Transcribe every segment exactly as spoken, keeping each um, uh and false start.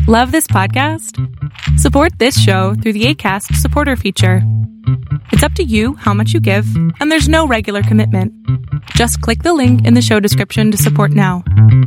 Love this podcast? Support this show through the Acast supporter feature. It's up to you how much you give, and there's no regular commitment. Just click the link in the show description to support now.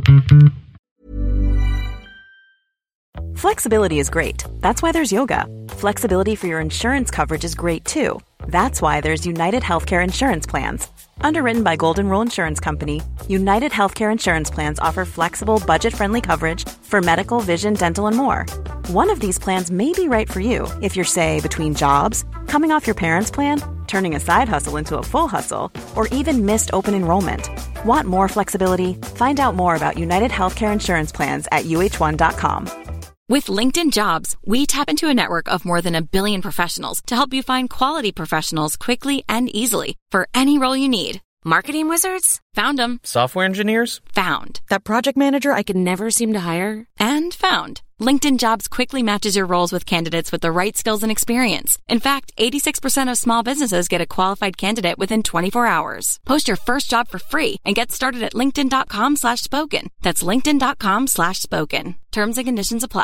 Flexibility is great. That's why there's yoga. Flexibility for your insurance coverage is great too. That's why there's United Healthcare Insurance Plans. Underwritten by Golden Rule Insurance Company, United Healthcare Insurance Plans offer flexible, budget-friendly coverage for medical, vision, dental, and more. One of these plans may be right for you if you're, say, between jobs, coming off your parents' plan, turning a side hustle into a full hustle, or even missed open enrollment. Want more flexibility? Find out more about United Healthcare Insurance Plans at U H one dot com. With LinkedIn Jobs, we tap into a network of more than a billion professionals to help you find quality professionals quickly and easily for any role you need. Marketing wizards? Found them. Software engineers? Found. That project manager I could never seem to hire? And found. LinkedIn Jobs quickly matches your roles with candidates with the right skills and experience. In fact, eighty-six percent of small businesses get a qualified candidate within twenty-four hours. Post your first job for free and get started at linkedin.com slash spoken. That's linkedin.com slash spoken. Terms and conditions apply.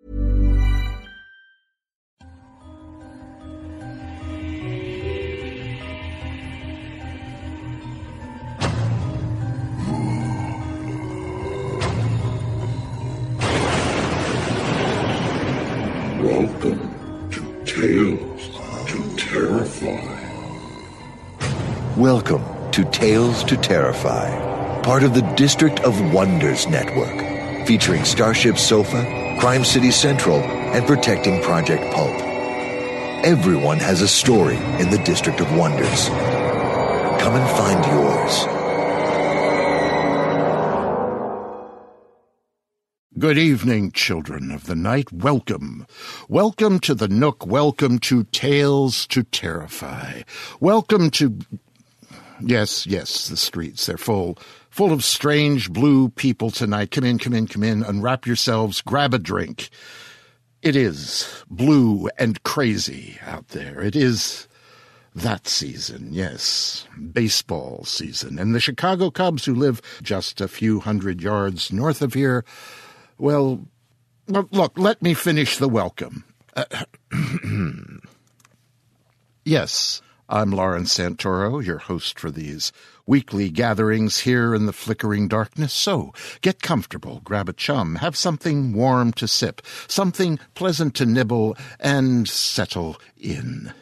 Welcome to Tales to Terrify. Welcome to Tales to Terrify, part of the District of Wonders network, featuring Starship Sofa, Crime City Central, and Protecting Project Pulp. Everyone has a story in the District of Wonders. Come and find yours. Good evening, children of the night. Welcome. Welcome to the Nook. Welcome to Tales to Terrify. Welcome to... Yes, yes, the streets. They're full, full of strange blue people tonight. Come in, come in, come in. Unwrap yourselves. Grab a drink. It is blue and crazy out there. It is that season, yes. Baseball season. And the Chicago Cubs, who live just a few hundred yards north of here... Well, look, let me finish the welcome. Uh, yes, I'm Lawrence Santoro, your host for these weekly gatherings here in the flickering darkness. So get comfortable, grab a chum, have something warm to sip, something pleasant to nibble, and settle in.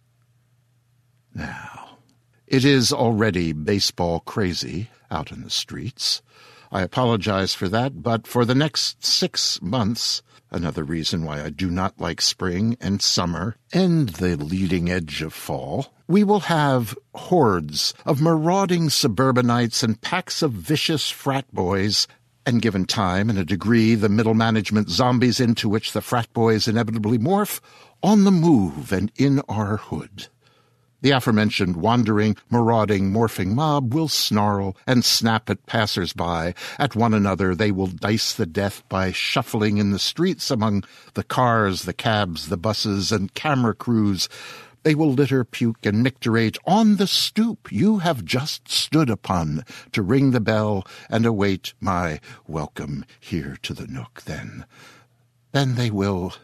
Now, it is already baseball crazy out in the streets. I apologize for that, but for the next six months, another reason why I do not like spring and summer and the leading edge of fall, we will have hordes of marauding suburbanites and packs of vicious frat boys, and given time and a degree, the middle management zombies into which the frat boys inevitably morph, on the move and in our hood. The aforementioned wandering, marauding, morphing mob will snarl and snap at passers-by. At one another they will dice the death by shuffling in the streets among the cars, the cabs, the buses, and camera crews. They will litter, puke, and micturate on the stoop you have just stood upon to ring the bell and await my welcome here to the Nook. Then, then they will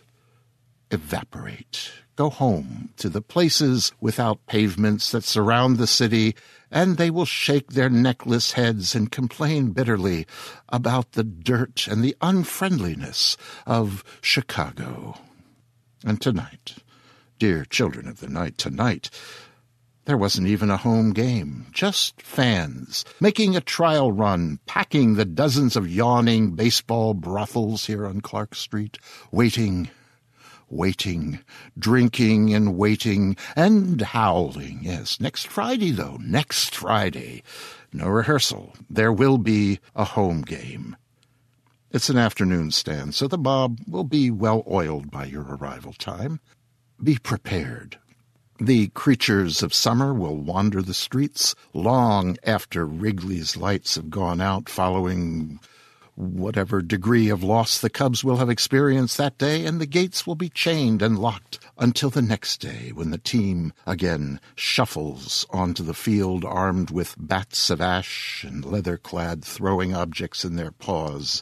evaporate. Go home to the places without pavements that surround the city, and they will shake their neckless heads and complain bitterly about the dirt and the unfriendliness of Chicago. And tonight, dear children of the night, tonight, there wasn't even a home game, just fans making a trial run, packing the dozens of yawning baseball brothels here on Clark Street, waiting... Waiting, drinking and waiting, and howling. Yes, next Friday, though, next Friday. No rehearsal. There will be a home game. It's an afternoon stand, so the mob will be well oiled by your arrival time. Be prepared. The creatures of summer will wander the streets long after Wrigley's lights have gone out, following whatever degree of loss the Cubs will have experienced that day, and the gates will be chained and locked until the next day when the team again shuffles onto the field armed with bats of ash and leather-clad throwing objects in their paws,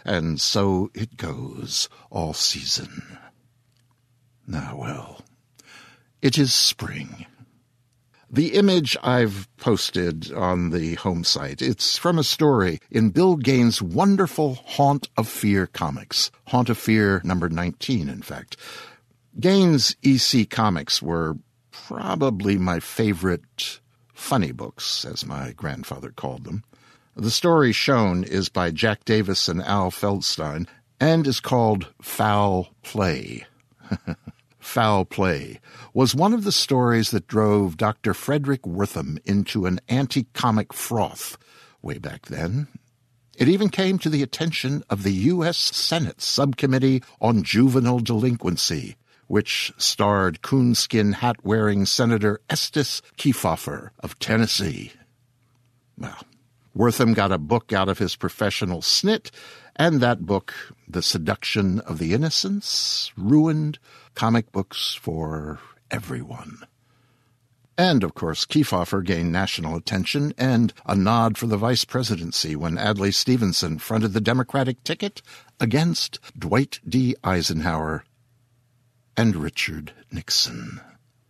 and so it goes all season. Now, well, it is spring. The image I've posted on the home site, it's from a story in Bill Gaines' wonderful Haunt of Fear comics. Haunt of Fear number nineteen, in fact. Gaines' E C comics were probably my favorite funny books, as my grandfather called them. The story shown is by Jack Davis and Al Feldstein and is called Foul Play. Foul Play was one of the stories that drove Doctor Frederick Wortham into an anti-comic froth way back then. It even came to the attention of the U S Senate Subcommittee on Juvenile Delinquency, which starred coonskin hat-wearing Senator Estes Kefauver of Tennessee. Well, Wortham got a book out of his professional snit, and that book, The Seduction of the Innocents, ruined comic books for everyone. And, of course, Kefauver gained national attention and a nod for the vice presidency when Adlai Stevenson fronted the Democratic ticket against Dwight D. Eisenhower and Richard Nixon.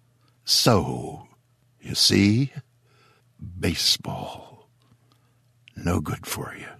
So, you see, baseball, no good for you.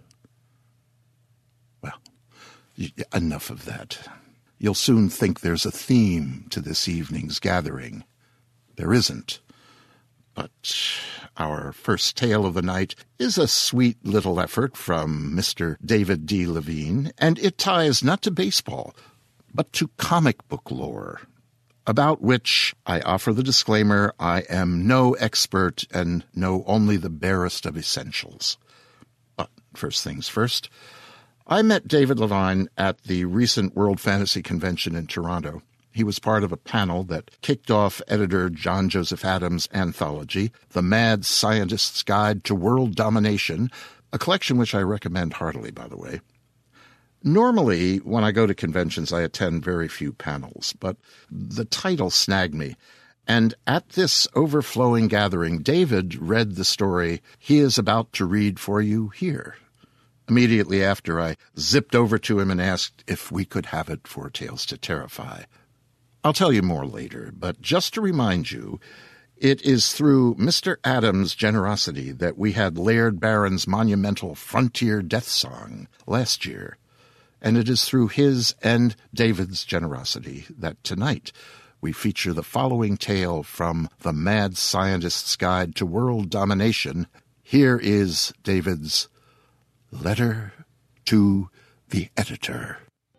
Well, enough of that. You'll soon think there's a theme to this evening's gathering. There isn't. But our first tale of the night is a sweet little effort from Mister David D. Levine, and it ties not to baseball, but to comic book lore, about which I offer the disclaimer I am no expert and know only the barest of essentials. But first things first, I met David Levine at the recent World Fantasy Convention in Toronto. He was part of a panel that kicked off editor John Joseph Adams' anthology, The Mad Scientist's Guide to World Domination, a collection which I recommend heartily, by the way. Normally, when I go to conventions, I attend very few panels, but the title snagged me. And at this overflowing gathering, David read the story he is about to read for you here. Immediately after, I zipped over to him and asked if we could have it for Tales to Terrify. I'll tell you more later, but just to remind you, it is through Mister Adams' generosity that we had Laird Barron's monumental Frontier Death Song last year, and it is through his and David's generosity that tonight we feature the following tale from The Mad Scientist's Guide to World Domination. Here is David's Letter to the Editor.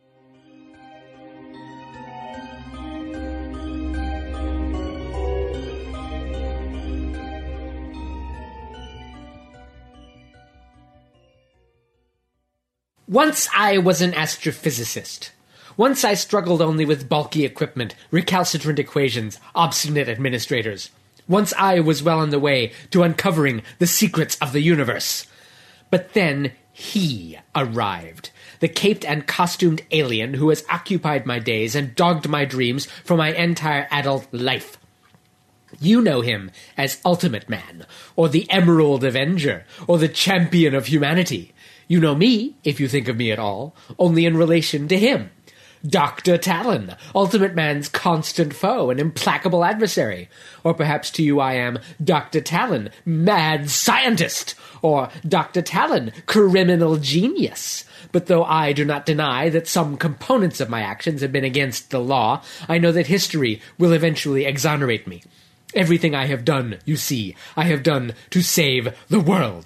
Once I was an astrophysicist. Once I struggled only with bulky equipment, recalcitrant equations, obstinate administrators. Once I was well on the way to uncovering the secrets of the universe. But then he arrived, the caped and costumed alien who has occupied my days and dogged my dreams for my entire adult life. You know him as Ultimate Man, or the Emerald Avenger, or the Champion of Humanity. You know me, if you think of me at all, only in relation to him. Doctor Talon, Ultimate Man's constant foe and implacable adversary. Or perhaps to you I am Doctor Talon, Mad Scientist, or Doctor Talon, Criminal Genius. But though I do not deny that some components of my actions have been against the law, I know that history will eventually exonerate me. Everything I have done, you see, I have done to save the world.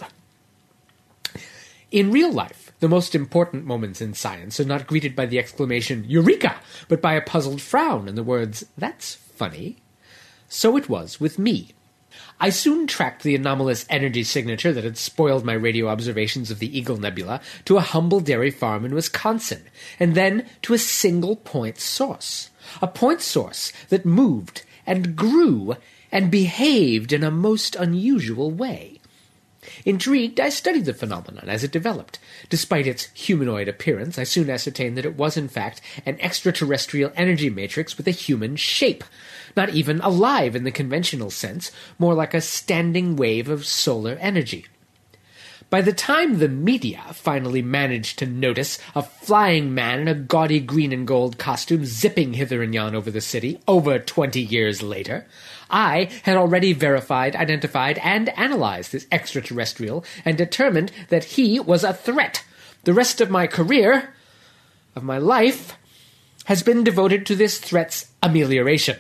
In real life, the most important moments in science are not greeted by the exclamation, Eureka! But by a puzzled frown and the words, That's funny. So it was with me. I soon tracked the anomalous energy signature that had spoiled my radio observations of the Eagle Nebula to a humble dairy farm in Wisconsin, and then to a single point source. A point source that moved and grew and behaved in a most unusual way. Intrigued, I studied the phenomenon as it developed. Despite its humanoid appearance, I soon ascertained that it was in fact an extraterrestrial energy matrix with a human shape. Not even alive in the conventional sense, more like a standing wave of solar energy. By the time the media finally managed to notice a flying man in a gaudy green and gold costume zipping hither and yon over the city over twenty years later, I had already verified, identified, and analyzed this extraterrestrial and determined that he was a threat. The rest of my career, of my life, has been devoted to this threat's amelioration.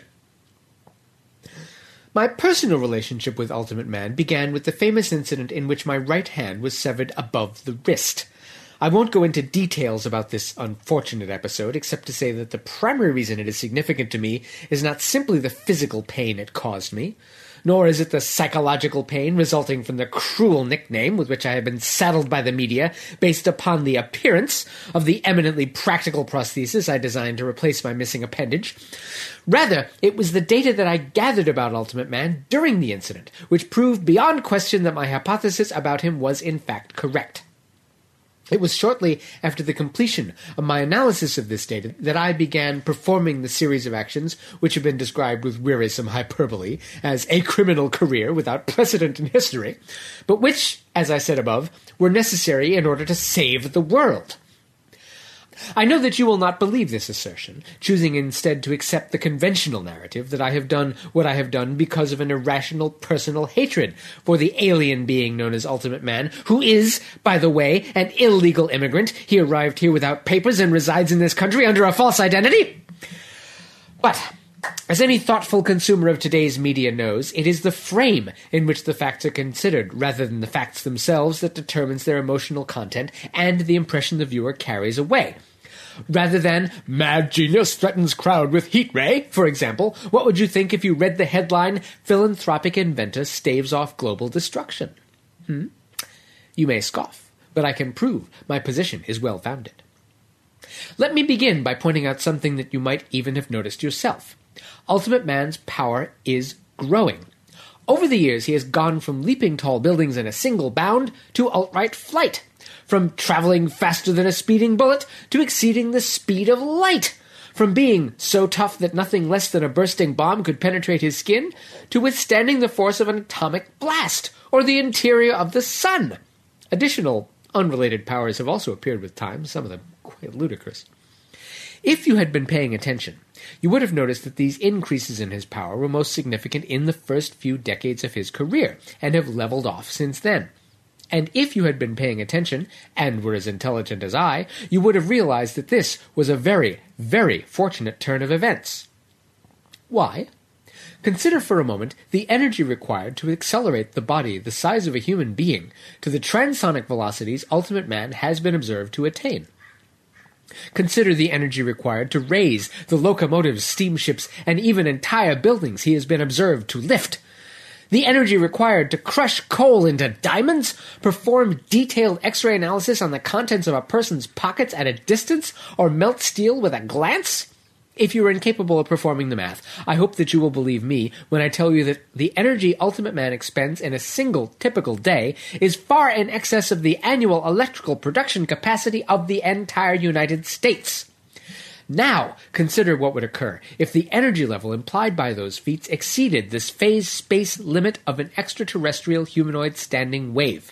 My personal relationship with Ultimate Man began with the famous incident in which my right hand was severed above the wrist. I won't go into details about this unfortunate episode, except to say that the primary reason it is significant to me is not simply the physical pain it caused me, nor is it the psychological pain resulting from the cruel nickname with which I have been saddled by the media based upon the appearance of the eminently practical prosthesis I designed to replace my missing appendage. Rather, it was the data that I gathered about Ultimate Man during the incident, which proved beyond question that my hypothesis about him was in fact correct. It was shortly after the completion of my analysis of this data that I began performing the series of actions which have been described with wearisome hyperbole as a criminal career without precedent in history, but which, as I said above, were necessary in order to save the world. I know that you will not believe this assertion, choosing instead to accept the conventional narrative that I have done what I have done because of an irrational personal hatred for the alien being known as Ultimate Man, who is, by the way, an illegal immigrant. He arrived here without papers and resides in this country under a false identity. But, as any thoughtful consumer of today's media knows, it is the frame in which the facts are considered, rather than the facts themselves, that determines their emotional content and the impression the viewer carries away. Rather than, "Mad genius threatens crowd with heat ray," for example, what would you think if you read the headline, "Philanthropic Inventor Staves Off Global Destruction"? Hmm? You may scoff, but I can prove my position is well-founded. Let me begin by pointing out something that you might even have noticed yourself. Ultimate Man's power is growing. Over the years, he has gone from leaping tall buildings in a single bound to outright flight, from traveling faster than a speeding bullet to exceeding the speed of light, from being so tough that nothing less than a bursting bomb could penetrate his skin to withstanding the force of an atomic blast or the interior of the sun. Additional unrelated powers have also appeared with time, some of them quite ludicrous. If you had been paying attention, you would have noticed that these increases in his power were most significant in the first few decades of his career, and have leveled off since then. And if you had been paying attention, and were as intelligent as I, you would have realized that this was a very, very fortunate turn of events. Why? Consider for a moment the energy required to accelerate the body the size of a human being to the transonic velocities Ultimate Man has been observed to attain. Consider the energy required to raise the locomotives, steamships, and even entire buildings he has been observed to lift. The energy required to crush coal into diamonds, perform detailed X-ray analysis on the contents of a person's pockets at a distance, or melt steel with a glance? If you are incapable of performing the math, I hope that you will believe me when I tell you that the energy Ultimate Man expends in a single typical day is far in excess of the annual electrical production capacity of the entire United States. Now, consider what would occur if the energy level implied by those feats exceeded this phase space limit of an extraterrestrial humanoid standing wave.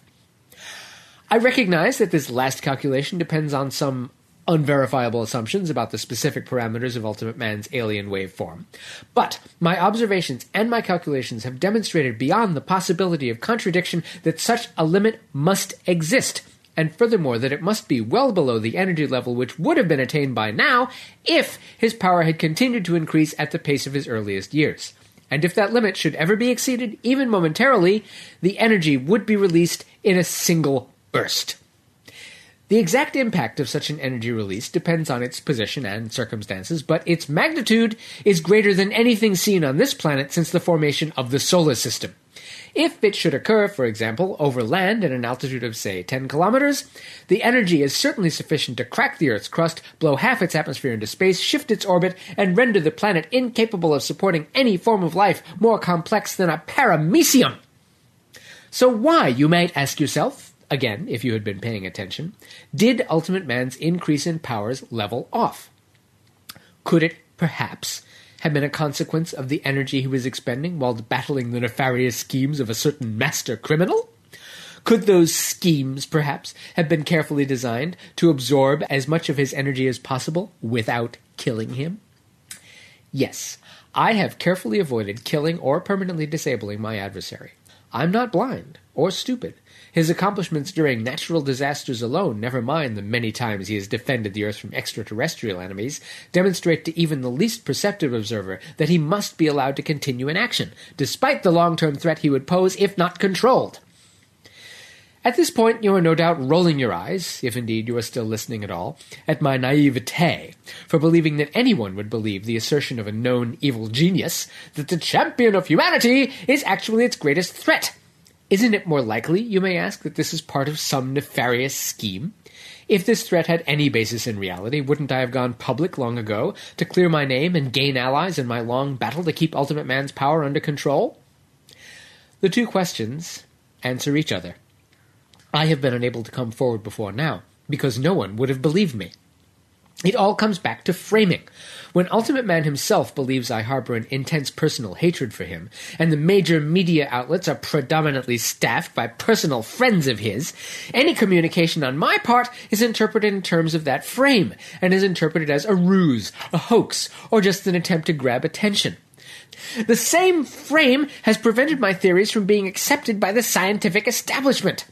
I recognize that this last calculation depends on some unverifiable assumptions about the specific parameters of Ultimate Man's alien waveform, but my observations and my calculations have demonstrated beyond the possibility of contradiction that such a limit must exist, and furthermore that it must be well below the energy level which would have been attained by now if his power had continued to increase at the pace of his earliest years. And if that limit should ever be exceeded, even momentarily, the energy would be released in a single burst. The exact impact of such an energy release depends on its position and circumstances, but its magnitude is greater than anything seen on this planet since the formation of the solar system. If it should occur, for example, over land at an altitude of, say, ten kilometers, the energy is certainly sufficient to crack the Earth's crust, blow half its atmosphere into space, shift its orbit, and render the planet incapable of supporting any form of life more complex than a paramecium. So why, you might ask yourself, again, if you had been paying attention, did Ultimate Man's increase in powers level off? Could it, perhaps, have been a consequence of the energy he was expending while battling the nefarious schemes of a certain master criminal? Could those schemes, perhaps, have been carefully designed to absorb as much of his energy as possible without killing him? Yes, I have carefully avoided killing or permanently disabling my adversary. I'm not blind or stupid. His accomplishments during natural disasters alone, never mind the many times he has defended the Earth from extraterrestrial enemies, demonstrate to even the least perceptive observer that he must be allowed to continue in action, despite the long-term threat he would pose if not controlled. At this point, you are no doubt rolling your eyes, if indeed you are still listening at all, at my naivete for believing that anyone would believe the assertion of a known evil genius that the champion of humanity is actually its greatest threat. Isn't it more likely, you may ask, that this is part of some nefarious scheme? If this threat had any basis in reality, wouldn't I have gone public long ago to clear my name and gain allies in my long battle to keep Ultimate Man's power under control? The two questions answer each other. I have been unable to come forward before now, because no one would have believed me. It all comes back to framing. When Ultimate Man himself believes I harbor an intense personal hatred for him, and the major media outlets are predominantly staffed by personal friends of his, any communication on my part is interpreted in terms of that frame, and is interpreted as a ruse, a hoax, or just an attempt to grab attention. The same frame has prevented my theories from being accepted by the scientific establishment.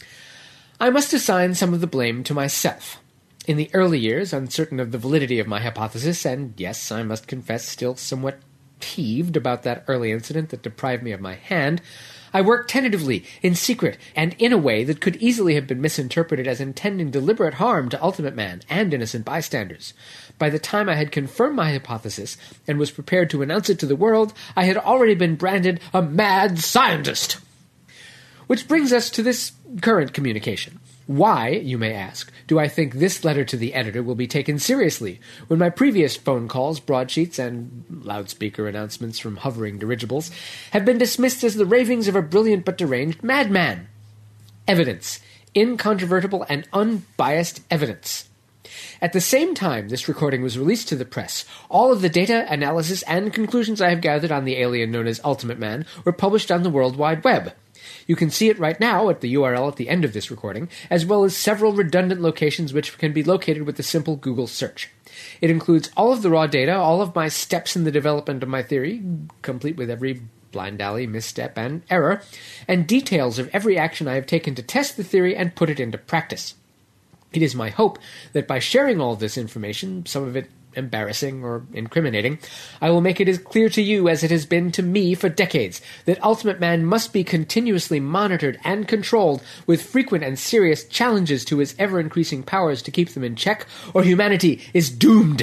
I must assign some of the blame to myself. In the early years, uncertain of the validity of my hypothesis, and yes, I must confess, still somewhat peeved about that early incident that deprived me of my hand, I worked tentatively, in secret, and in a way that could easily have been misinterpreted as intending deliberate harm to Ultimate Man and innocent bystanders. By the time I had confirmed my hypothesis and was prepared to announce it to the world, I had already been branded a mad scientist. Which brings us to this current communication. Why, you may ask, do I think this letter to the editor will be taken seriously, when my previous phone calls, broadsheets, and loudspeaker announcements from hovering dirigibles have been dismissed as the ravings of a brilliant but deranged madman? Evidence. Incontrovertible and unbiased evidence. At the same time this recording was released to the press, all of the data, analysis, and conclusions I have gathered on the alien known as Ultimate Man were published on the World Wide Web. You can see it right now at the U R L at the end of this recording, as well as several redundant locations which can be located with a simple Google search. It includes all of the raw data, all of my steps in the development of my theory, complete with every blind alley, misstep, and error, and details of every action I have taken to test the theory and put it into practice. It is my hope that by sharing all of this information, some of it embarrassing or incriminating, I will make it as clear to you as it has been to me for decades that Ultimate Man must be continuously monitored and controlled with frequent and serious challenges to his ever-increasing powers to keep them in check, or humanity is doomed.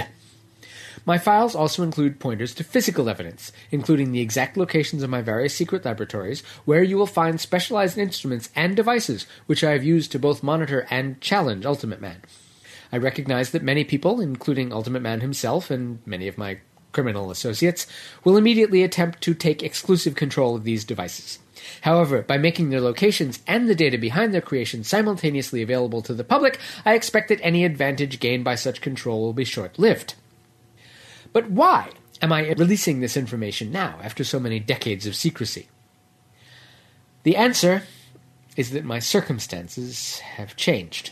My files also include pointers to physical evidence, including the exact locations of my various secret laboratories, where you will find specialized instruments and devices which I have used to both monitor and challenge Ultimate Man. I recognize that many people, including Ultimate Man himself and many of my criminal associates, will immediately attempt to take exclusive control of these devices. However, by making their locations and the data behind their creation simultaneously available to the public, I expect that any advantage gained by such control will be short-lived. But why am I releasing this information now, after so many decades of secrecy? The answer is that my circumstances have changed.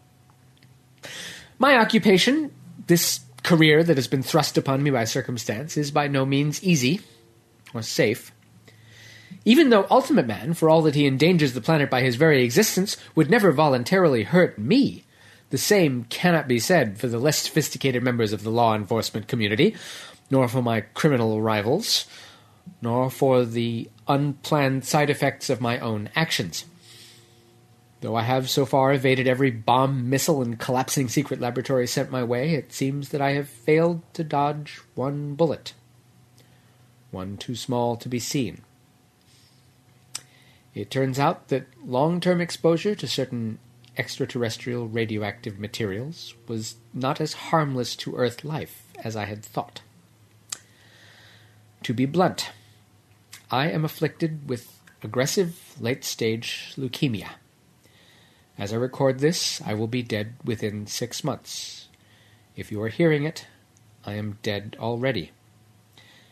My occupation, this career that has been thrust upon me by circumstance, is by no means easy or safe. Even though Ultimate Man, for all that he endangers the planet by his very existence, would never voluntarily hurt me, the same cannot be said for the less sophisticated members of the law enforcement community, nor for my criminal rivals, nor for the unplanned side effects of my own actions. Though I have so far evaded every bomb, missile, and collapsing secret laboratory sent my way, it seems that I have failed to dodge one bullet. One too small to be seen. It turns out that long-term exposure to certain extraterrestrial radioactive materials was not as harmless to Earth life as I had thought. To be blunt, I am afflicted with aggressive late-stage leukemia. As I record this, I will be dead within six months. If you are hearing it, I am dead already.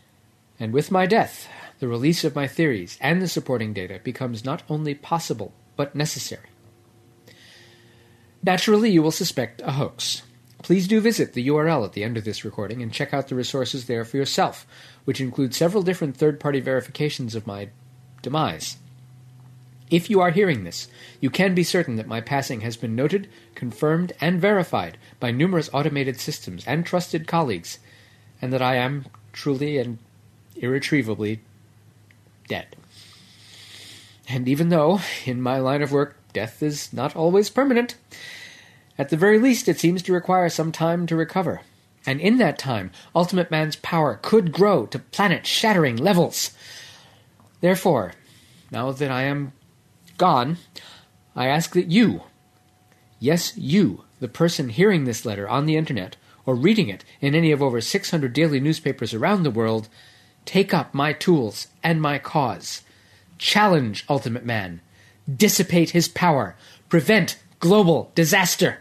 And with my death, the release of my theories and the supporting data becomes not only possible, but necessary. Naturally, you will suspect a hoax. Please do visit the U R L at the end of this recording and check out the resources there for yourself, which include several different third-party verifications of my demise. If you are hearing this, you can be certain that my passing has been noted, confirmed, and verified by numerous automated systems and trusted colleagues, and that I am truly and irretrievably dead. And even though, in my line of work, death is not always permanent, at the very least it seems to require some time to recover. And in that time, Ultimate Man's power could grow to planet-shattering levels. Therefore, now that I am gone, I ask that you, yes, you, the person hearing this letter on the internet, or reading it in any of over six hundred daily newspapers around the world, take up my tools and my cause. Challenge Ultimate Man. Dissipate his power. Prevent global disaster.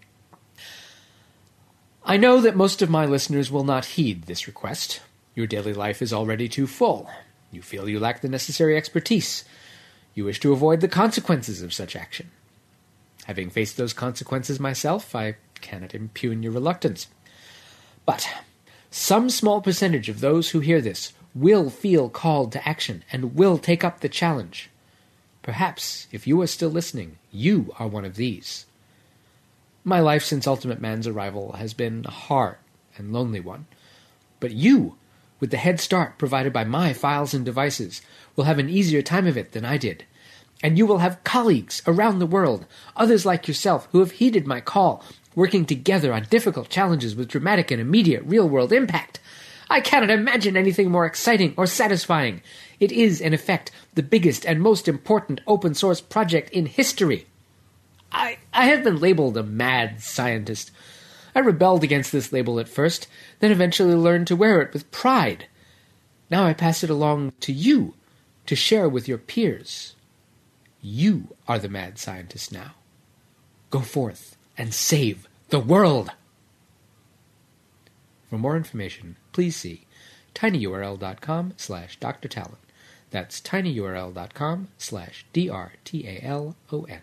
I know that most of my listeners will not heed this request. Your daily life is already too full. You feel you lack the necessary expertise. You wish to avoid the consequences of such action. Having faced those consequences myself, I cannot impugn your reluctance. But some small percentage of those who hear this will feel called to action and will take up the challenge. Perhaps, if you are still listening, you are one of these. My life since Ultimate Man's arrival has been a hard and lonely one. But you, with the head start provided by my files and devices, will have an easier time of it than I did. And you will have colleagues around the world, others like yourself, who have heeded my call, working together on difficult challenges with dramatic and immediate real-world impact. I cannot imagine anything more exciting or satisfying. It is, in effect, the biggest and most important open-source project in history. I, I have been labeled a mad scientist. I rebelled against this label at first, then eventually learned to wear it with pride. Now I pass it along to you, to share with your peers. You are the mad scientist now. Go forth and save the world! For more information, please see tinyurl.com slash Dr. Talon. That's tinyurl.com slash D-R-T-A-L-O-N.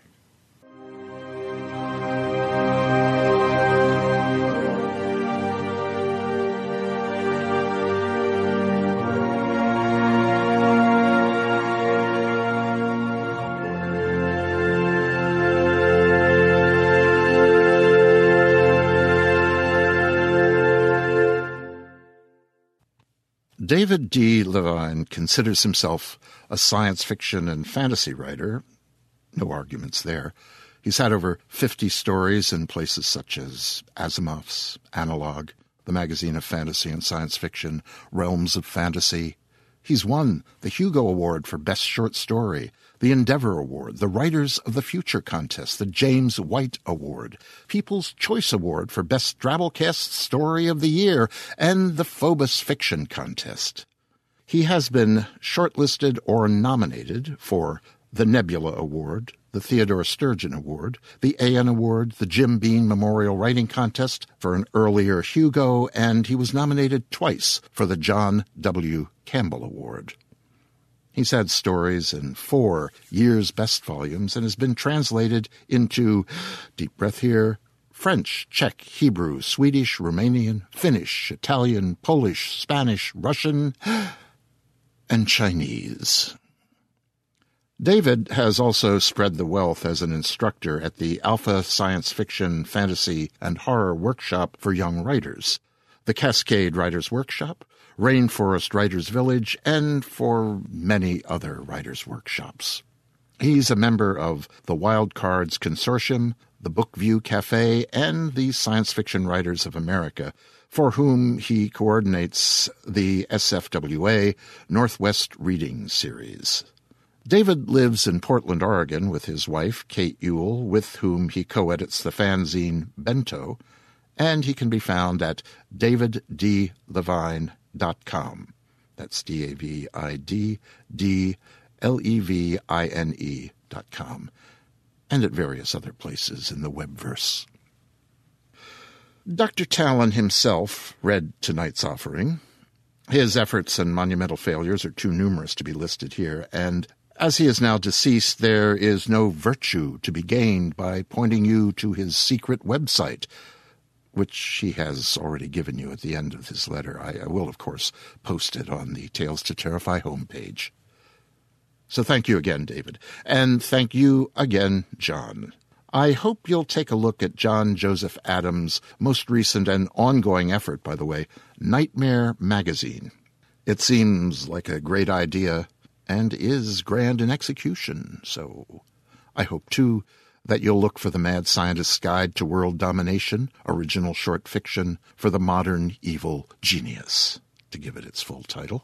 David D. Levine considers himself a science fiction and fantasy writer. No arguments there. He's had over fifty stories in places such as Asimov's, Analog, the magazine of fantasy and science fiction, Realms of Fantasy. He's won the Hugo Award for Best Short Story, the Endeavor Award, the Writers of the Future Contest, the James White Award, People's Choice Award for Best Drabblecast Story of the Year, and the Phobos Fiction Contest. He has been shortlisted or nominated for the Nebula Award, the Theodore Sturgeon Award, the A N Award, the Jim Beam Memorial Writing Contest for an earlier Hugo, and he was nominated twice for the John W. Campbell Award. He's had stories in four Year's Best volumes and has been translated into, deep breath here, French, Czech, Hebrew, Swedish, Romanian, Finnish, Italian, Polish, Spanish, Russian, and Chinese. David has also spread the wealth as an instructor at the Alpha Science Fiction, Fantasy, and Horror Workshop for Young Writers, the Cascade Writers Workshop, Rainforest Writers Village, and for many other writers' workshops. He's a member of the Wild Cards Consortium, the Bookview Cafe, and the Science Fiction Writers of America, for whom he coordinates the S F W A Northwest Reading Series. David lives in Portland, Oregon, with his wife, Kate Ewell, with whom he co-edits the fanzine Bento, and he can be found at david d levine dot com. That's D A V I D D L E V I N E dot com, and at various other places in the webverse. Doctor Talon himself read tonight's offering. His efforts and monumental failures are too numerous to be listed here, and As he is now deceased, there is no virtue to be gained by pointing you to his secret website, which he has already given you at the end of his letter. I, I will, of course, post it on the Tales to Terrify homepage. So thank you again, David. And thank you again, John. I hope you'll take a look at John Joseph Adams' most recent and ongoing effort, by the way, Nightmare Magazine. It seems like a great idea and is grand in execution, so I hope, too, that you'll look for The Mad Scientist's Guide to World Domination, original short fiction for the modern evil genius, to give it its full title.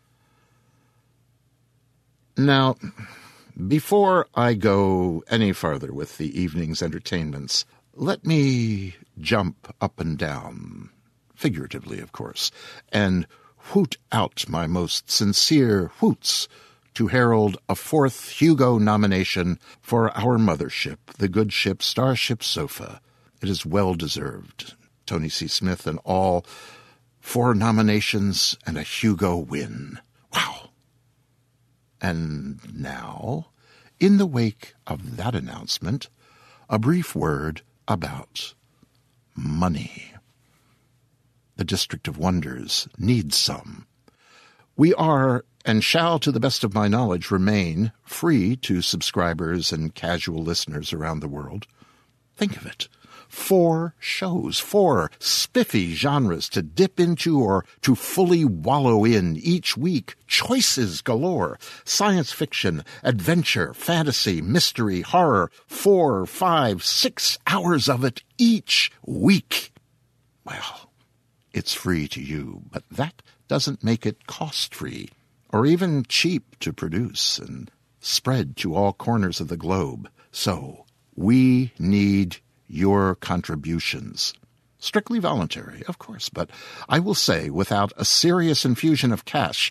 Now, before I go any farther with the evening's entertainments, let me jump up and down, figuratively, of course, and hoot out my most sincere hoots to herald a fourth Hugo nomination for our mothership, the good ship Starship Sofa. It is well-deserved. Tony C. Smith and all, four nominations and a Hugo win. Wow. And now, in the wake of that announcement, a brief word about money. The District of Wonders needs some. We are, and shall, to the best of my knowledge, remain free to subscribers and casual listeners around the world. Think of it. Four shows, four spiffy genres to dip into or to fully wallow in each week. Choices galore. Science fiction, adventure, fantasy, mystery, horror. Four, five, six hours of it each week. Well, it's free to you, but that doesn't make it cost-free or even cheap to produce and spread to all corners of the globe. So we need your contributions. Strictly voluntary, of course, but I will say without a serious infusion of cash,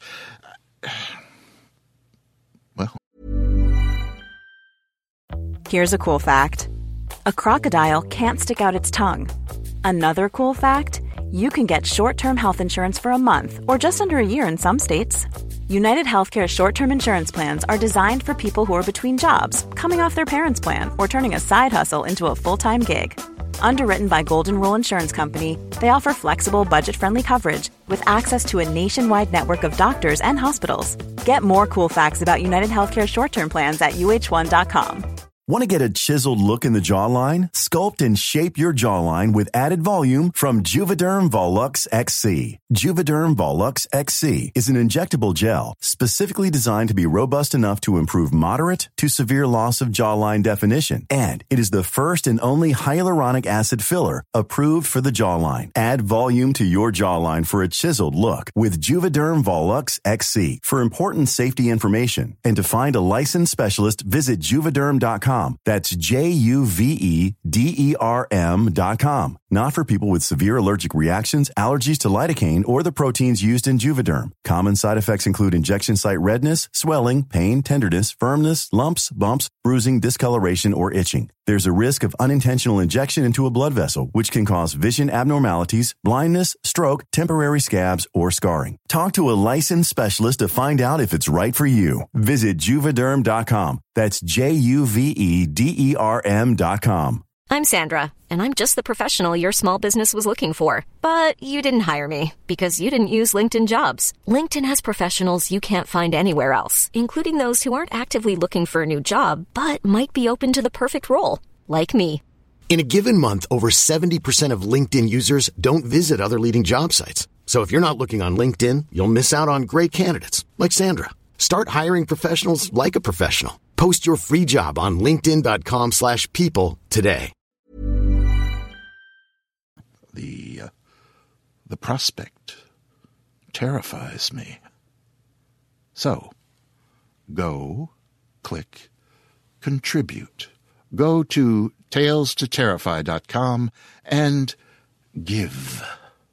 well. Here's a cool fact. A crocodile can't stick out its tongue. Another cool fact, you can get short-term health insurance for a month or just under a year in some states. United Healthcare short-term insurance plans are designed for people who are between jobs, coming off their parents' plan, or turning a side hustle into a full-time gig. Underwritten by Golden Rule Insurance Company, they offer flexible, budget-friendly coverage with access to a nationwide network of doctors and hospitals. Get more cool facts about United Healthcare short-term plans at U H one dot com. Want to get a chiseled look in the jawline? Sculpt and shape your jawline with added volume from Juvederm Volux X C. Juvederm Volux X C is an injectable gel specifically designed to be robust enough to improve moderate to severe loss of jawline definition. And it is the first and only hyaluronic acid filler approved for the jawline. Add volume to your jawline for a chiseled look with Juvederm Volux X C. For important safety information and to find a licensed specialist, visit juvederm dot com. That's J U V E D E R M dot com. Not for people with severe allergic reactions, allergies to lidocaine, or the proteins used in Juvederm. Common side effects include injection site redness, swelling, pain, tenderness, firmness, lumps, bumps, bruising, discoloration, or itching. There's a risk of unintentional injection into a blood vessel, which can cause vision abnormalities, blindness, stroke, temporary scabs, or scarring. Talk to a licensed specialist to find out if it's right for you. Visit Juvederm dot com. That's J U V E D E R M dot com. I'm Sandra, and I'm just the professional your small business was looking for. But you didn't hire me because you didn't use LinkedIn Jobs. LinkedIn has professionals you can't find anywhere else, including those who aren't actively looking for a new job, but might be open to the perfect role, like me. In a given month, over seventy percent of LinkedIn users don't visit other leading job sites. So if you're not looking on LinkedIn, you'll miss out on great candidates like Sandra. Start hiring professionals like a professional. Post your free job on linkedin dot com slash people today. The, uh, the prospect terrifies me. So, go, click, contribute. Go to tales to terrify dot com and give.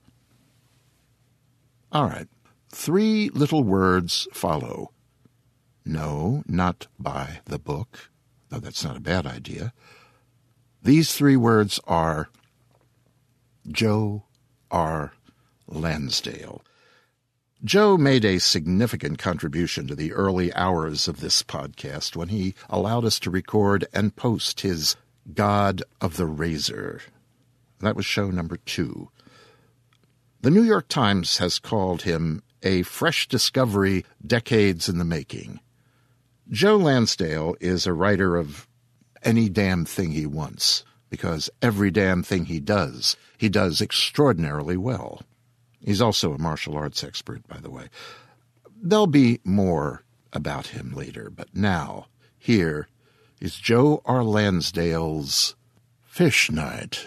All right. Three little words follow. No, not buy the book, though that's not a bad idea. These three words are Joe R. Lansdale. Joe made a significant contribution to the early hours of this podcast when he allowed us to record and post his God of the Razor. That was show number two. The New York Times has called him a fresh discovery decades in the making. Joe Lansdale is a writer of any damn thing he wants, because every damn thing he does, he does extraordinarily well. He's also a martial arts expert, by the way. There'll be more about him later, but now, here is Joe R. Lansdale's Fish Night.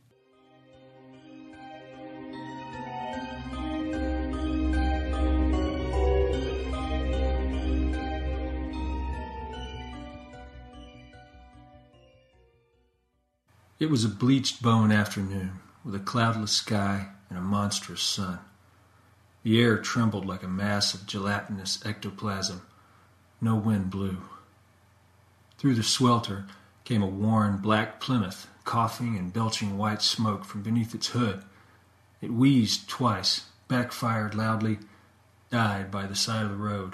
It was a bleached bone afternoon, with a cloudless sky and a monstrous sun. The air trembled like a mass of gelatinous ectoplasm. No wind blew. Through the swelter came a worn black Plymouth, coughing and belching white smoke from beneath its hood. It wheezed twice, backfired loudly, died by the side of the road.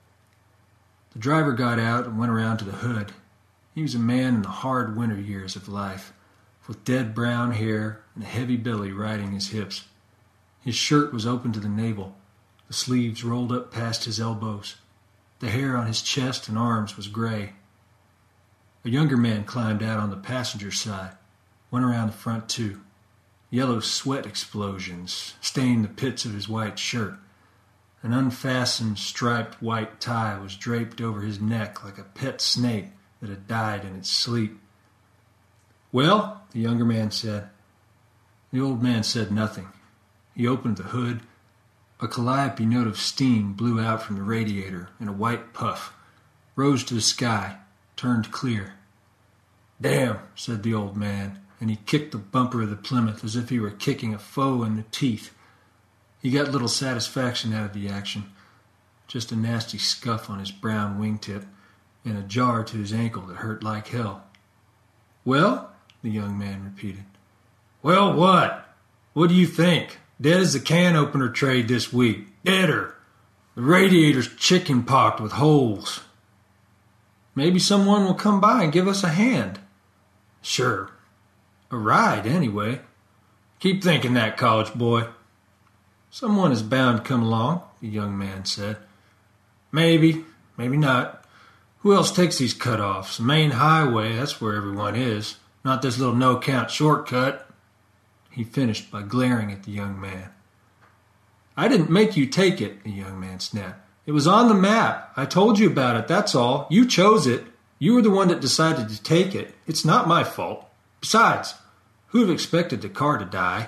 The driver got out and went around to the hood. He was a man in the hard winter years of life, with dead brown hair and a heavy belly riding his hips. His shirt was open to the navel, the sleeves rolled up past his elbows. The hair on his chest and arms was gray. A younger man climbed out on the passenger side, went around the front too. Yellow sweat explosions stained the pits of his white shirt. An unfastened striped white tie was draped over his neck like a pet snake that had died in its sleep. "Well," the younger man said. The old man said nothing. He opened the hood. A calliope note of steam blew out from the radiator in a white puff, rose to the sky, turned clear. "Damn," said the old man, and he kicked the bumper of the Plymouth as if he were kicking a foe in the teeth. He got little satisfaction out of the action, just a nasty scuff on his brown wingtip and a jar to his ankle that hurt like hell. "Well?" the young man repeated. "Well, what? What do you think? Dead as the can opener trade this week. Deader. The radiator's chicken pocked with holes." "Maybe someone will come by and give us a hand." "Sure. A ride, anyway. Keep thinking that, college boy." "Someone is bound to come along," the young man said. "Maybe, maybe not. Who else takes these cut-offs? The main highway, that's where everyone is. Not this little no-count shortcut." He finished by glaring at the young man. "I didn't make you take it," the young man snapped. "It was on the map. I told you about it, that's all. You chose it. You were the one that decided to take it. It's not my fault. Besides, who'd have expected the car to die?"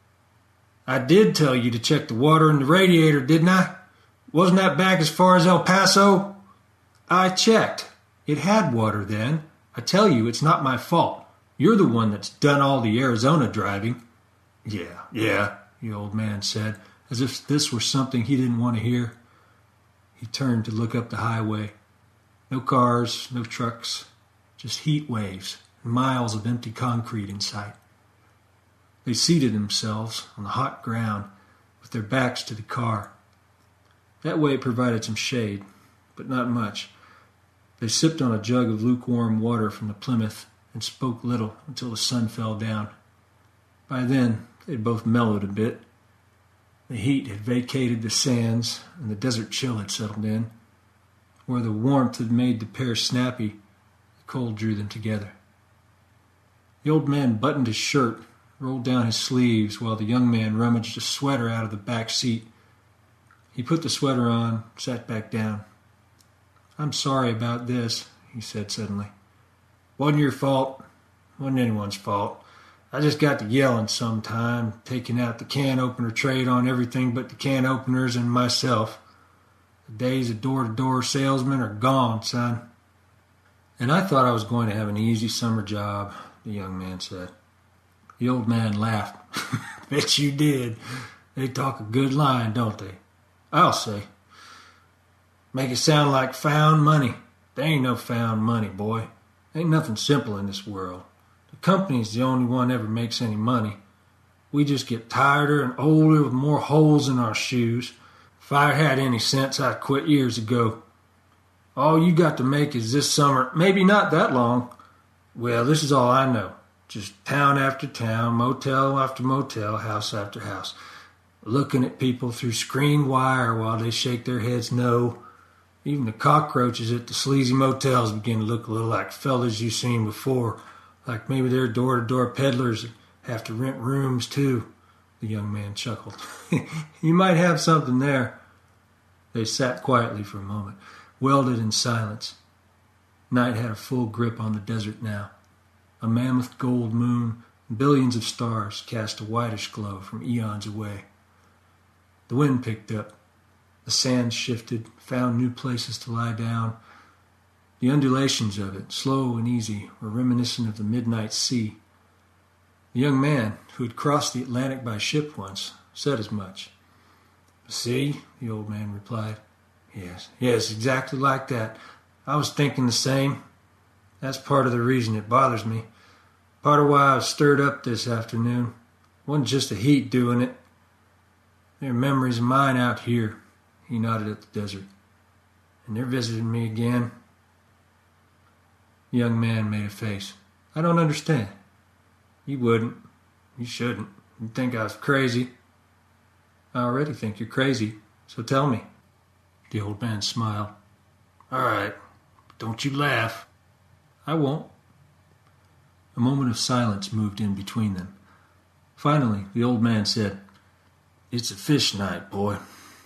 "I did tell you to check the water in the radiator, didn't I? Wasn't that back as far as El Paso?" "I checked. It had water then. I tell you, it's not my fault. You're the one that's done all the Arizona driving." "Yeah, yeah," the old man said, as if this were something he didn't want to hear. He turned to look up the highway. No cars, no trucks, just heat waves and miles of empty concrete in sight. They seated themselves on the hot ground with their backs to the car. That way it provided some shade, but not much. They sipped on a jug of lukewarm water from the Plymouth and spoke little until the sun fell down. By then, they'd both mellowed a bit. The heat had vacated the sands, and the desert chill had settled in. Where the warmth had made the pair snappy, the cold drew them together. The old man buttoned his shirt, rolled down his sleeves, while the young man rummaged a sweater out of the back seat. He put the sweater on, sat back down. "I'm sorry about this," he said suddenly. "Wasn't your fault. Wasn't anyone's fault. I just got to yelling sometime, taking out the can opener trade on everything but the can openers and myself. The days of door-to-door salesmen are gone, son." "And I thought I was going to have an easy summer job," the young man said. The old man laughed. "Bet you did. They talk a good line, don't they? I'll say. Make it sound like found money. There ain't no found money, boy. Ain't nothing simple in this world. The company's the only one ever makes any money. We just get tireder and older with more holes in our shoes, If I had any sense, I'd quit years ago. All you got to make is this summer, maybe not that long. Well, this is all I know. Just town after town, motel after motel, house after house. Looking at people through screened wire while they shake their heads no. Even the cockroaches at the sleazy motels begin to look a little like fellas you've seen before. Like maybe they're door-to-door peddlers that have to rent rooms too. The young man chuckled. You might have something there. They sat quietly for a moment, welded in silence. Night had a full grip on the desert now. A mammoth gold moon and billions of stars cast a whitish glow from eons away. The wind picked up. The sand shifted, found new places to lie down. The undulations of it, slow and easy, were reminiscent of the midnight sea. The young man, who had crossed the Atlantic by ship once, said as much. See, the old man replied. Yes, yes, exactly like that. I was thinking the same. That's part of the reason it bothers me. Part of why I was stirred up this afternoon. It wasn't just the heat doing it. There are memories of mine out here. He nodded at the desert. And they're visiting me again. The young man made a face. I don't understand. You wouldn't. You shouldn't. You'd think I was crazy. I already think you're crazy, so tell me. The old man smiled. All right, but don't you laugh. I won't. A moment of silence moved in between them. Finally, the old man said, It's a fish night, boy.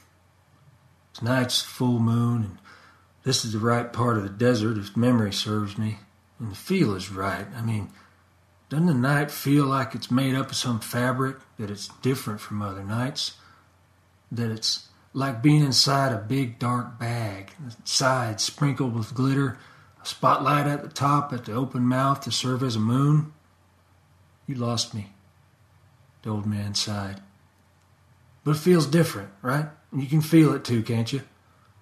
Tonight's full moon, and this is the right part of the desert, if memory serves me. And the feel is right. I mean, doesn't the night feel like it's made up of some fabric, that it's different from other nights? That it's like being inside a big dark bag, the sides sprinkled with glitter, a spotlight at the top at the open mouth to serve as a moon? You lost me, the old man sighed. But it feels different, right? You can feel it too, can't you?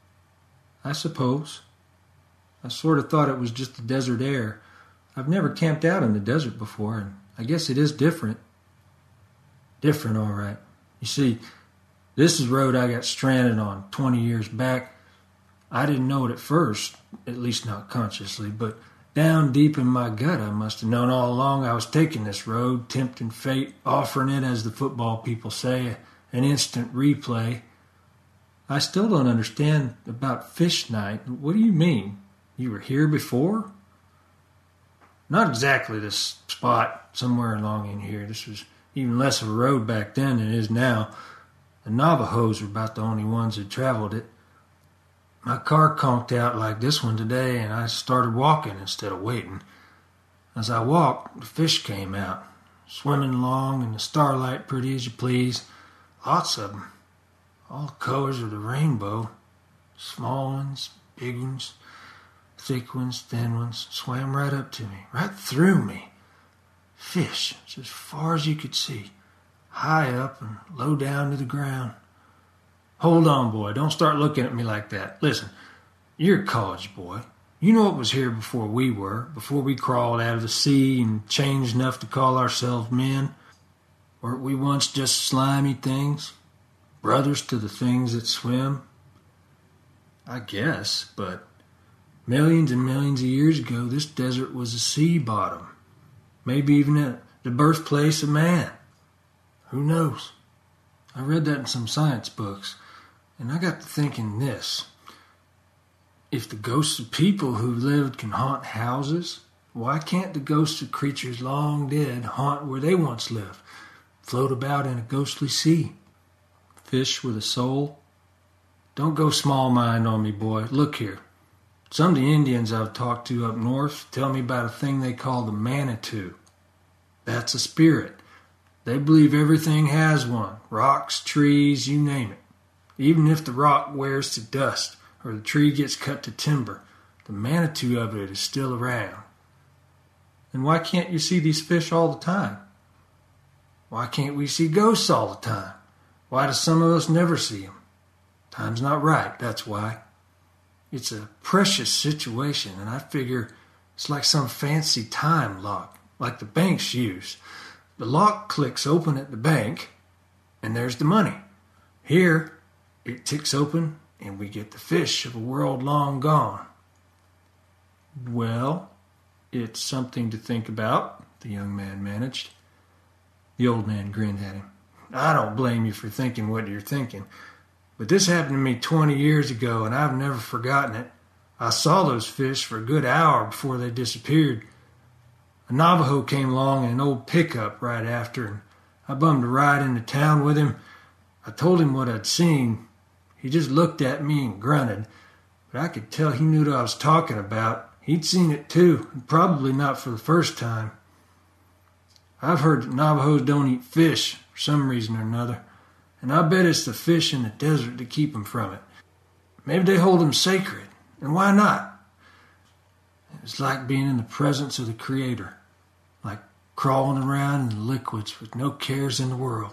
I suppose. I sort of thought it was just the desert air. I've never camped out in the desert before, and I guess it is different. Different, all right. You see, this is the road I got stranded on twenty years back. I didn't know it at first, at least not consciously, but down deep in my gut I must have known all along I was taking this road, tempting fate, offering it, as the football people say, an instant replay. I still don't understand about fish night. What do you mean? You were here before? Not exactly this spot, somewhere along in here. This was even less of a road back then than it is now. The Navajos were about the only ones that traveled it. My car conked out like this one today, and I started walking instead of waiting. As I walked, the fish came out, swimming along in the starlight pretty as you please. Lots of them. All colors of the rainbow. Small ones, big ones, thick ones, thin ones. Swam right up to me, right through me. Fish, it's as far as you could see. High up and low down to the ground. Hold on, boy. Don't start looking at me like that. Listen, you're a college boy. You know what was here before we were, before we crawled out of the sea and changed enough to call ourselves men. Weren't we once just slimy things? Brothers to the things that swim? I guess, but millions and millions of years ago, this desert was a sea bottom. Maybe even a, the birthplace of man. Who knows? I read that in some science books, and I got to thinking this. If the ghosts of people who lived can haunt houses, why can't the ghosts of creatures long dead haunt where they once lived, float about in a ghostly sea? Fish with a soul? Don't go small mind on me, boy. Look here. Some of the Indians I've talked to up north tell me about a thing they call the Manitou. That's a spirit. They believe everything has one. Rocks, trees, you name it. Even if the rock wears to dust or the tree gets cut to timber, the Manitou of it is still around. And why can't you see these fish all the time? Why can't we see ghosts all the time? Why do some of us never see them? Time's not right, that's why. It's a precious situation, and I figure it's like some fancy time lock, like the banks use. The lock clicks open at the bank, and there's the money. Here, it ticks open, and we get the fish of a world long gone. Well, it's something to think about, the young man managed. The old man grinned at him. I don't blame you for thinking what you're thinking, but this happened to me twenty years ago, and I've never forgotten it. I saw those fish for a good hour before they disappeared. A Navajo came along in an old pickup right after, and I bummed a ride into town with him. I told him what I'd seen. He just looked at me and grunted, but I could tell he knew what I was talking about. He'd seen it too, and probably not for the first time. I've heard that Navajos don't eat fish for some reason or another, and I bet it's the fish in the desert that keep them from it. Maybe they hold them sacred, and why not? It's like being in the presence of the Creator, like crawling around in the liquids with no cares in the world.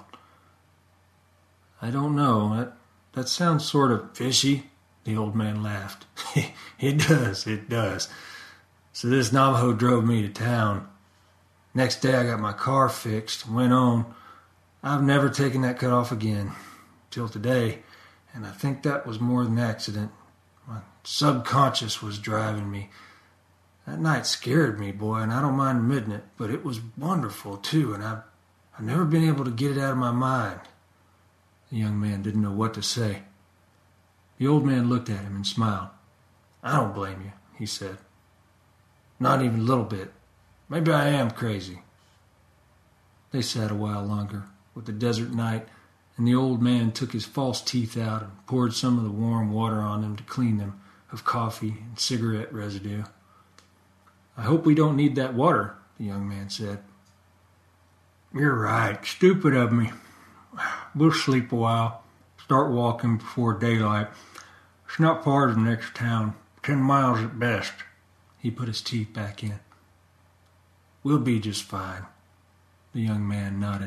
I don't know, that, that sounds sort of fishy, the old man laughed. It does, it does. So this Navajo drove me to town. Next day I got my car fixed and went on. I've never taken that cut off again, till today, and I think that was more than an accident. My subconscious was driving me. That night scared me, boy, and I don't mind admitting it, but it was wonderful, too, and I've, I've never been able to get it out of my mind. The young man didn't know what to say. The old man looked at him and smiled. I don't blame you, he said. Not even a little bit. Maybe I am crazy. They sat a while longer with the desert night, and the old man took his false teeth out and poured some of the warm water on them to clean them of coffee and cigarette residue. I hope we don't need that water, the young man said. You're right. Stupid of me. We'll sleep a while. Start walking before daylight. It's not far to the next town. Ten miles at best. He put his teeth back in. We'll be just fine. The young man nodded.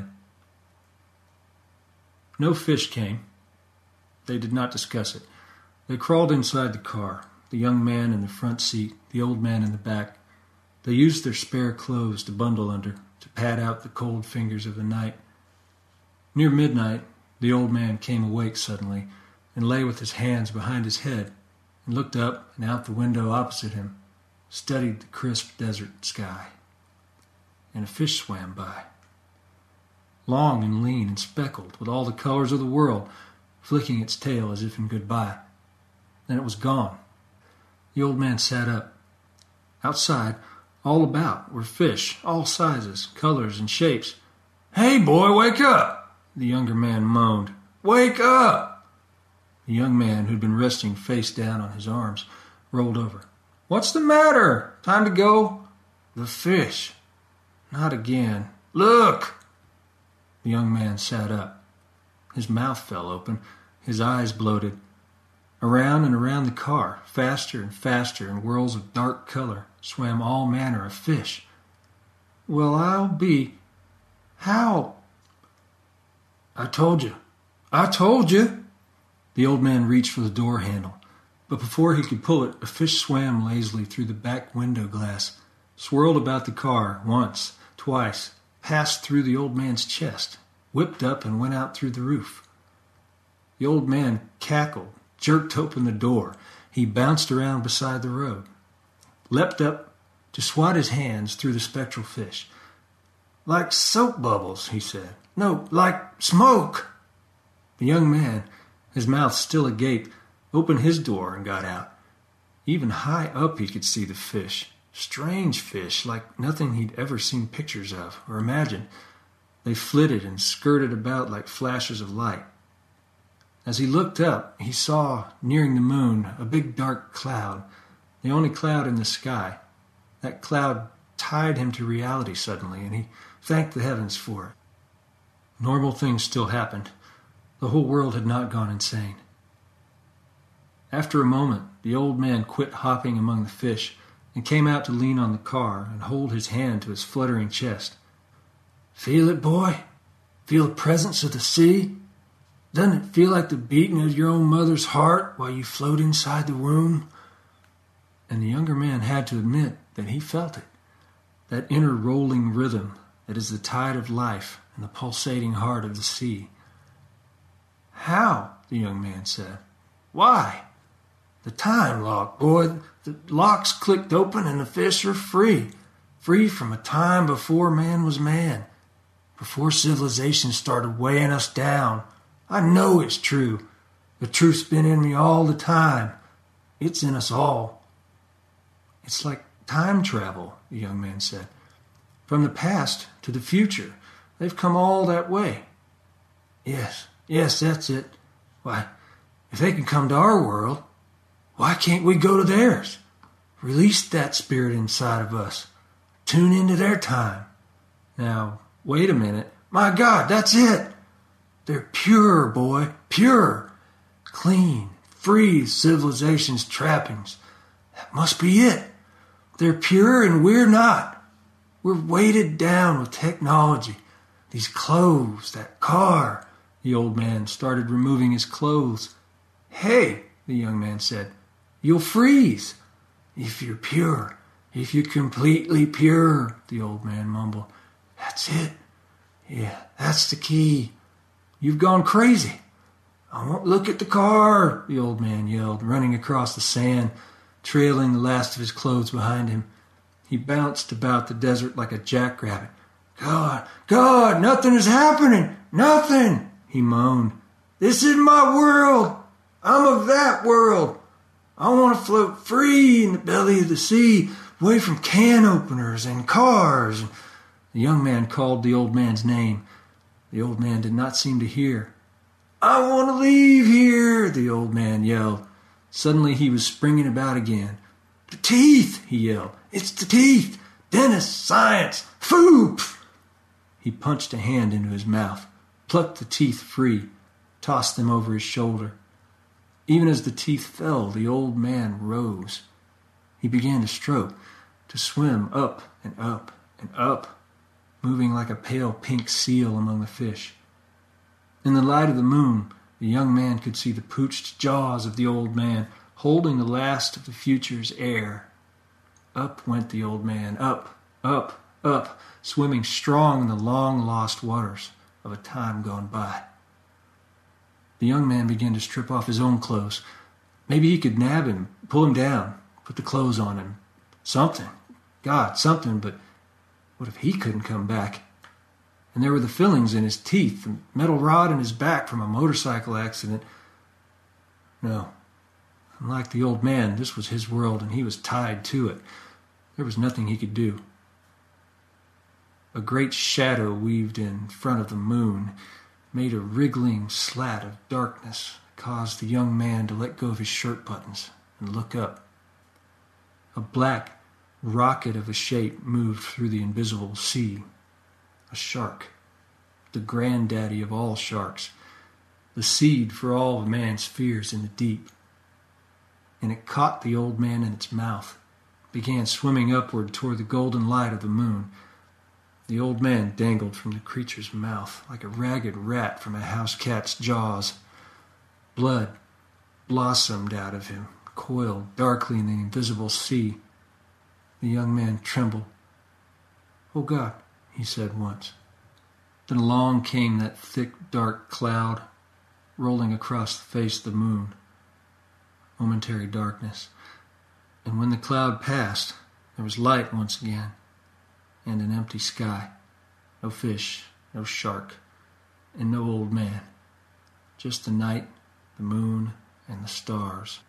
No fish came. They did not discuss it. They crawled inside the car, the young man in the front seat, the old man in the back. They used their spare clothes to bundle under, to pad out the cold fingers of the night. Near midnight, the old man came awake suddenly and lay with his hands behind his head and looked up and out the window opposite him, studied the crisp desert sky. And a fish swam by, long and lean and speckled with all the colors of the world, flicking its tail as if in goodbye. Then it was gone. The old man sat up. Outside, all about, were fish, all sizes, colors, and shapes. Hey, boy, wake up! The younger man moaned. Wake up! The young man, who'd been resting face down on his arms, rolled over. What's the matter? Time to go? The fish. Not again. Look! The young man sat up. His mouth fell open. His eyes bloated. Around and around the car, faster and faster in whirls of dark color, swam all manner of fish. Well, I'll be... How? I told you. I told you. The old man reached for the door handle, but before he could pull it, a fish swam lazily through the back window glass, swirled about the car once, twice, passed through the old man's chest, whipped up and went out through the roof. The old man cackled, jerked open the door. He bounced around beside the road, leapt up to swat his hands through the spectral fish. Like soap bubbles, he said. No, like smoke. The young man, his mouth still agape, opened his door and got out. Even high up he could see the fish. Strange fish, like nothing he'd ever seen pictures of or imagined. They flitted and skirted about like flashes of light. As he looked up, he saw, nearing the moon, a big dark cloud, the only cloud in the sky. That cloud tied him to reality suddenly, and he thanked the heavens for it. Normal things still happened. The whole world had not gone insane. After a moment, the old man quit hopping among the fish and came out to lean on the car and hold his hand to his fluttering chest. Feel it, boy? Feel the presence of the sea? Doesn't it feel like the beating of your own mother's heart while you float inside the womb? And the younger man had to admit that he felt it, that inner rolling rhythm that is the tide of life and the pulsating heart of the sea. How? the young man said. Why? The time lock, boy. The lock's clicked open and the fish are free. Free from a time before man was man. Before civilization started weighing us down. I know it's true. The truth's been in me all the time. It's in us all. It's like time travel, the young man said. From the past to the future. They've come all that way. Yes, yes, that's it. Why, if they can come to our world, why can't we go to theirs? Release that spirit inside of us. Tune into their time. Now, wait a minute. My God, that's it. They're pure, boy, pure. Clean, free civilization's trappings. That must be it. They're pure and we're not. We're weighted down with technology. These clothes, that car. The old man started removing his clothes. Hey, the young man said, you'll freeze. If you're pure, if you're completely pure, the old man mumbled. That's it. Yeah, that's the key. You've gone crazy. I won't look at the car, the old man yelled, running across the sand, trailing the last of his clothes behind him. He bounced about the desert like a jackrabbit. God, God, nothing is happening. Nothing, he moaned. This isn't my world. I'm of that world. I want to float free in the belly of the sea, away from can openers and cars. The young man called the old man's name. The old man did not seem to hear. I want to leave here, the old man yelled. Suddenly he was springing about again. The teeth, he yelled. It's the teeth. Dentist, science, food. He punched a hand into his mouth, plucked the teeth free, tossed them over his shoulder. Even as the teeth fell, the old man rose. He began to stroke, to swim up and up and up, moving like a pale pink seal among the fish. In the light of the moon, the young man could see the pooched jaws of the old man holding the last of the future's air. Up went the old man, up, up, up, swimming strong in the long-lost waters of a time gone by. The young man began to strip off his own clothes. Maybe he could nab him, pull him down, put the clothes on him. Something. God, something, but what if he couldn't come back? And there were the fillings in his teeth, the metal rod in his back from a motorcycle accident. No. Unlike the old man, this was his world and he was tied to it. There was nothing he could do. A great shadow weaved in front of the moon, made a wriggling slat of darkness, caused the young man to let go of his shirt buttons and look up. A black rocket of a shape moved through the invisible sea. A shark, the granddaddy of all sharks, the seed for all of man's fears in the deep. And it caught the old man in its mouth, began swimming upward toward the golden light of the moon. The old man dangled from the creature's mouth like a ragged rat from a house cat's jaws. Blood blossomed out of him, coiled darkly in the invisible sea. The young man trembled. Oh God, he said once. Then along came that thick, dark cloud, rolling across the face of the moon. Momentary darkness. And when the cloud passed, there was light once again, and an empty sky. No fish, no shark, and no old man. Just the night, the moon, and the stars.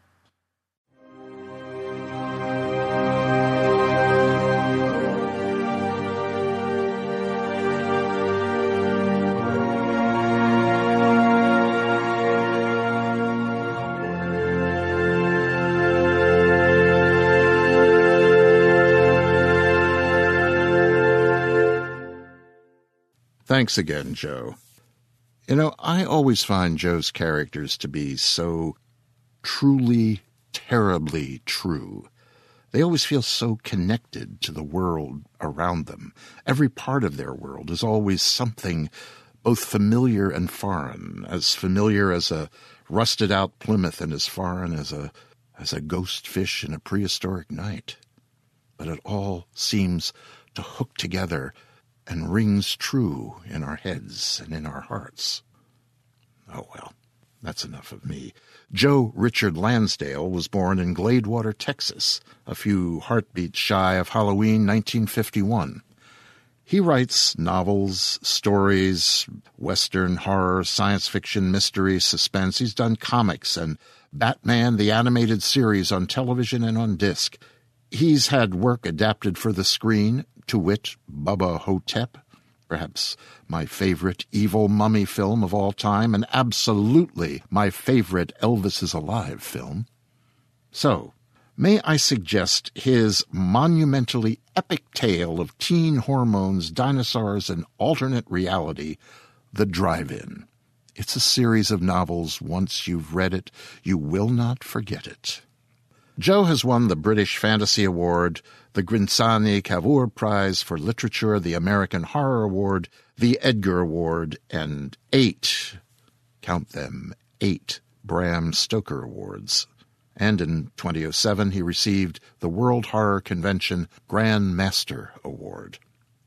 Thanks again, Joe. You know, I always find Joe's characters to be so truly, terribly true. They always feel so connected to the world around them. Every part of their world is always something both familiar and foreign, as familiar as a rusted-out Plymouth and as foreign as a, as a ghost fish in a prehistoric night. But it all seems to hook together and rings true in our heads and in our hearts. Oh, well, That's enough of me. Joe Richard Lansdale was born in Gladewater, Texas, a few heartbeats shy of Halloween nineteen fifty-one. He writes novels, stories, Western horror, science fiction, mystery, suspense. He's done comics and Batman, the animated series on television and on disc. He's had work adapted for the screen, to wit, Bubba Hotep, perhaps my favorite evil mummy film of all time, and absolutely my favorite Elvis is Alive film. So, may I suggest his monumentally epic tale of teen hormones, dinosaurs, and alternate reality, The Drive-In. It's a series of novels. Once you've read it, you will not forget it. Joe has won the British Fantasy Award, the Grinzani Cavour Prize for Literature, the American Horror Award, the Edgar Award, and eight, count them, eight Bram Stoker Awards. And in twenty oh seven, he received the World Horror Convention Grand Master Award.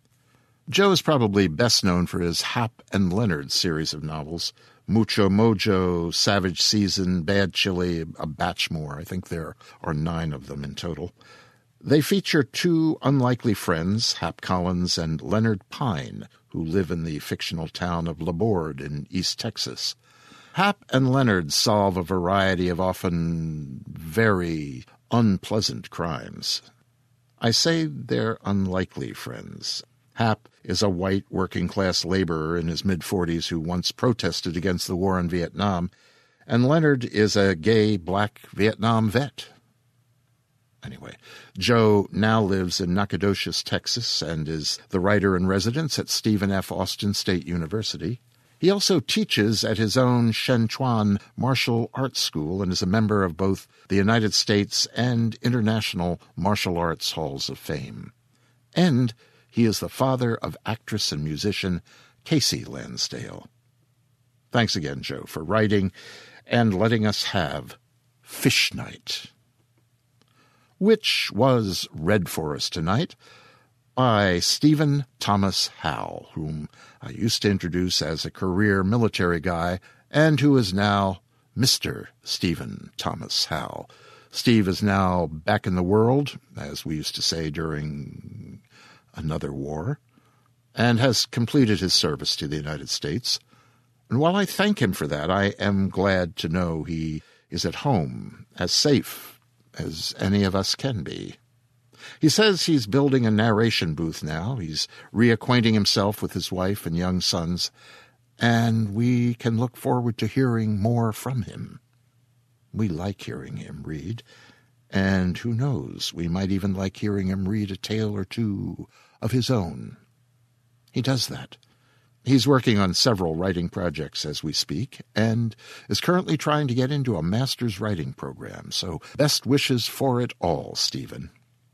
Joe is probably best known for his Hap and Leonard series of novels, Mucho Mojo, Savage Season, Bad Chili, a batch more. I think there are nine of them in total. They feature two unlikely friends, Hap Collins and Leonard Pine, who live in the fictional town of Laborde in East Texas. Hap and Leonard solve a variety of often very unpleasant crimes. I say they're unlikely friends. Hap is a white working-class laborer in his mid-forties who once protested against the war in Vietnam, and Leonard is a gay black Vietnam vet. Anyway, Joe now lives in Nacogdoches, Texas, and is the writer-in-residence at Stephen F. Austin State University. He also teaches at his own Shenchuan Martial Arts School and is a member of both the United States and International Martial Arts Halls of Fame. And he is the father of actress and musician Casey Lansdale. Thanks again, Joe, for writing and letting us have Fish Night, which was read for us tonight by Stephen Thomas Howell, whom I used to introduce as a career military guy and who is now Mister Stephen Thomas Howell. Steve is now back in the world, as we used to say during another war, and has completed his service to the United States. And while I thank him for that, I am glad to know he is at home, as safe as any of us can be. He says he's building a narration booth now. He's reacquainting himself with his wife and young sons, and we can look forward to hearing more from him. We like hearing him read, and who knows, we might even like hearing him read a tale or two of his own. He does that. He's working on several writing projects as we speak, and is currently trying to get into a master's writing program, so best wishes for it all, Stephen.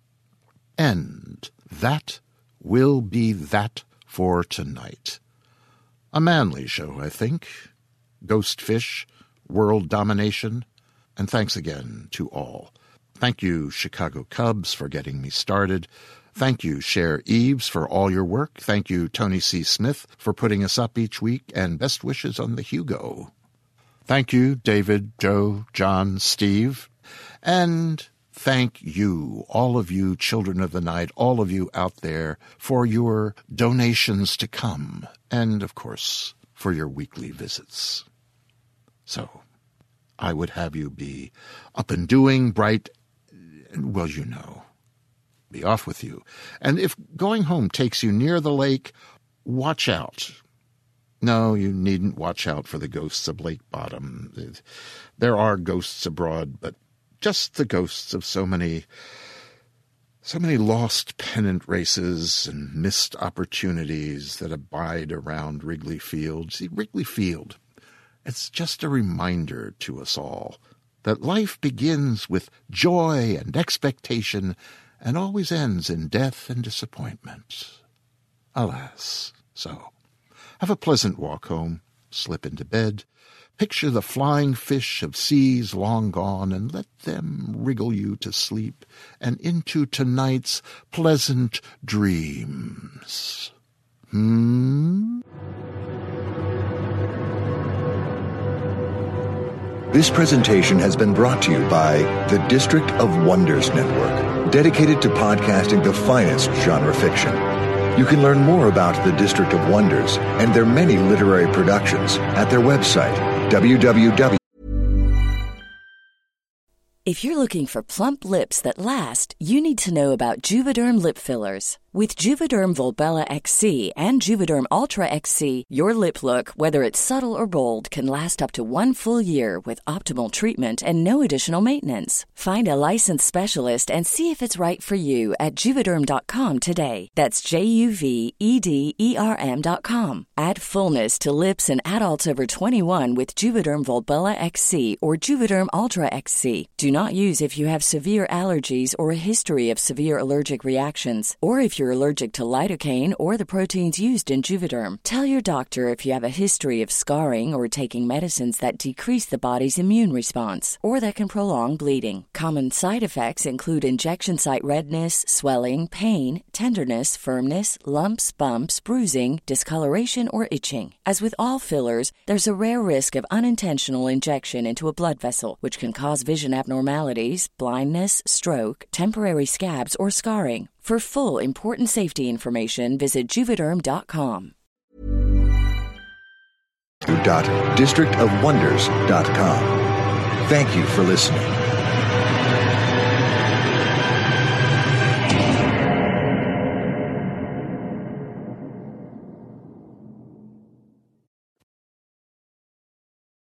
And that will be that for tonight. A manly show, I think. Ghost fish, world domination, and thanks again to all. Thank you, Chicago Cubs, for getting me started. Thank you, Cher Eves, for all your work. Thank you, Tony C. Smith, for putting us up each week, and best wishes on the Hugo. Thank you, David, Joe, John, Steve, and thank you, all of you children of the night, all of you out there, for your donations to come, and, of course, for your weekly visits. So, I would have you be up and doing, bright, well, you know. Be off with you. And if going home takes you near the lake, watch out. No, you needn't watch out for the ghosts of Lake Bottom. There are ghosts abroad, but just the ghosts of so many, so many lost pennant races and missed opportunities that abide around Wrigley Field. See, Wrigley Field, it's just a reminder to us all that life begins with joy and expectation and always ends in death and disappointment. Alas, so. Have a pleasant walk home, slip into bed, picture the flying fish of seas long gone, and let them wriggle you to sleep and into tonight's pleasant dreams. Hmm? This presentation has been brought to you by the District of Wonders Network, dedicated to podcasting the finest genre fiction. You can learn more about the District of Wonders and their many literary productions at their website, w w w. If you're looking for plump lips that last, you need to know about Juvederm lip fillers. With Juvederm Volbella X C and Juvederm Ultra X C, your lip look, whether it's subtle or bold, can last up to one full year with optimal treatment and no additional maintenance. Find a licensed specialist and see if it's right for you at Juvederm dot com today. That's J U V E D E R M dot com. Add fullness to lips in adults over twenty-one with Juvederm Volbella X C or Juvederm Ultra X C. Do not use if you have severe allergies or a history of severe allergic reactions, or if you're allergic to lidocaine or the proteins used in Juvederm. Tell your doctor if you have a history of scarring or taking medicines that decrease the body's immune response or that can prolong bleeding. Common side effects include injection site redness, swelling, pain, tenderness, firmness, lumps, bumps, bruising, discoloration, or itching. As with all fillers, there's a rare risk of unintentional injection into a blood vessel, which can cause vision abnormalities, blindness, stroke, temporary scabs, or scarring. For full, important safety information, visit Juvederm dot com. district of wonders dot com. Thank you for listening.